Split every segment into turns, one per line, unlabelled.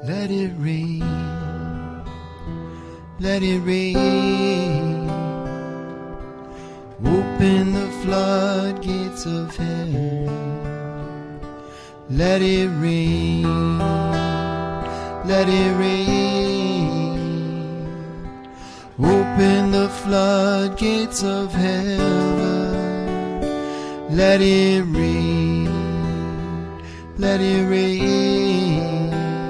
Let it rain, let it rain. Open the floodgates of heaven. Let it rain, let it rain. Open the floodgates of heaven. Let it rain, let it rain.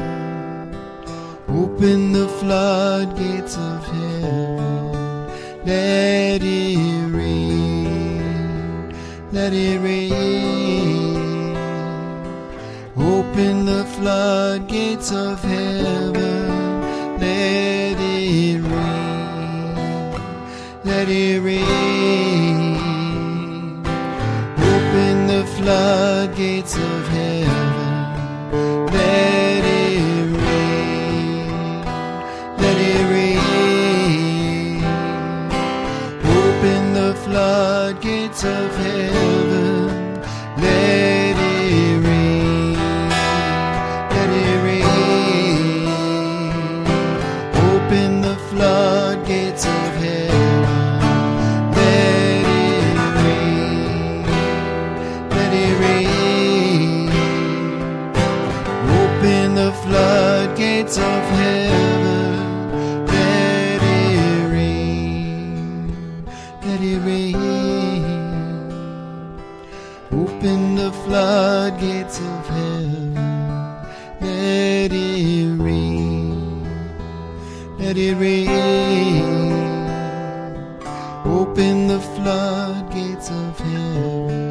Open the floodgates of heaven. Let it rain, let it rain. Open the floodgates of heaven. Let it rain, let it rain. Open the floodgates of heaven. Let it rain, let it rain. Open the floodgates of heaven. Let it rain, let it rain. Open the floodgates of heaven. Let it rain, let it rain. Open the floodgates of heaven. Let it rain, let it rain. Open the floodgates of heaven. Let it rain, let it rain. Open the floodgates of heaven.